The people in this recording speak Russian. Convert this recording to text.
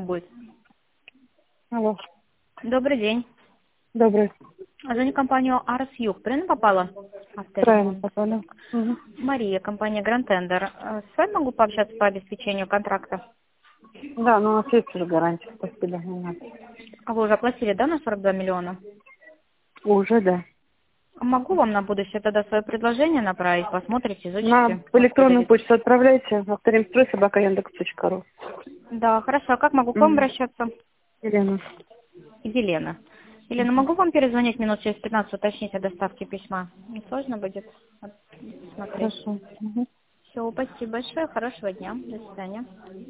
будет. Алло, Добрый день. добрый. Звоню компанию Арс Юг. Правильно попала? Правильно Авторемонт. попали. Угу. Мария, компания Grand Tender. С вами могу пообщаться по обеспечению контракта? Да, но у нас есть уже гарантия, спасибо. Не надо. А вы уже оплатили, да, на 42 миллиона? Уже, да. Могу вам на будущее тогда свое предложение направить, посмотрите, На изучите. в Может электронную пригодится. почту отправляйте. авторемстрой@яндекс.ру. Да, хорошо. А как могу к вам Угу. обращаться? Елена. Елена. Елена, могу вам перезвонить минут через 15, уточнить о доставке письма? Не сложно будет смотреть? Хорошо. Угу. Все, спасибо большое, хорошего дня, до свидания.